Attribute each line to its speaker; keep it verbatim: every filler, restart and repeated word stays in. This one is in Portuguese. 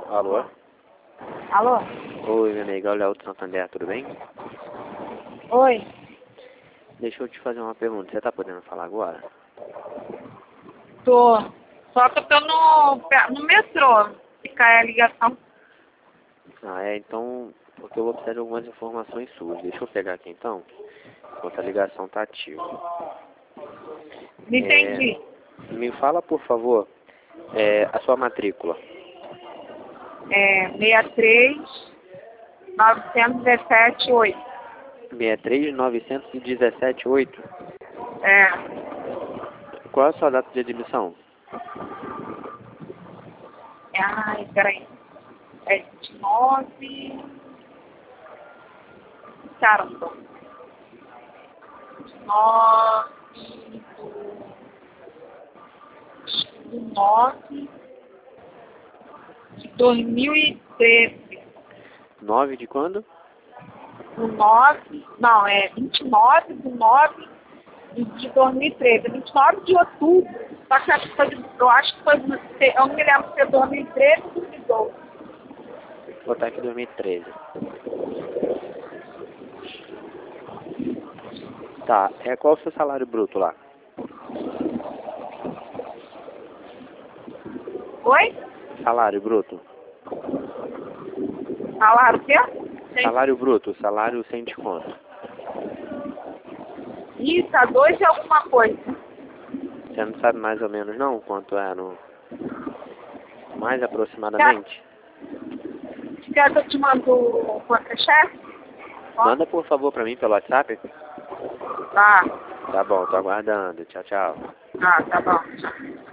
Speaker 1: Alô?
Speaker 2: Alô?
Speaker 1: Oi, minha amiga, olha o do Santander, tudo bem?
Speaker 2: Oi?
Speaker 1: Deixa eu te fazer uma pergunta, você tá podendo falar agora?
Speaker 2: Tô. Só que eu tô no, no metrô. Se cair a ligação.
Speaker 1: Ah, é, então, porque eu vou precisar de algumas informações suas. Deixa eu pegar aqui então, enquanto a ligação tá ativa.
Speaker 2: Não entendi.
Speaker 1: É, me fala, por favor, é, a sua matrícula.
Speaker 2: É seis três nove um sete oito.
Speaker 1: seis três nove um sete oito.
Speaker 2: É.
Speaker 1: Qual é a sua data de admissão?
Speaker 2: Ai, peraí. É vinte e nove. Caramba. vinte e nove do nove de dois mil e treze.
Speaker 1: nove de quando?
Speaker 2: Do nove. Não, é vinte e nove do nove de dois mil e treze. vinte e nove de outubro. Só que acho que foi, eu acho que foi. Eu não me lembro se foi dois mil e treze ou dois mil e doze.
Speaker 1: Vou botar aqui dois mil e treze. Tá, é, qual é o seu salário bruto lá?
Speaker 2: Oi?
Speaker 1: Salário bruto?
Speaker 2: Falaram o quê? Sem...
Speaker 1: Salário bruto, salário sem desconto.
Speaker 2: Ih, tá dois de alguma coisa.
Speaker 1: Você não sabe mais ou menos não quanto é no... mais aproximadamente?
Speaker 2: Quer que eu te mando o chefe?
Speaker 1: Manda por favor pra mim pelo WhatsApp.
Speaker 2: Tá.
Speaker 1: Tá bom, tô aguardando. Tchau, tchau.
Speaker 2: Ah, tá bom.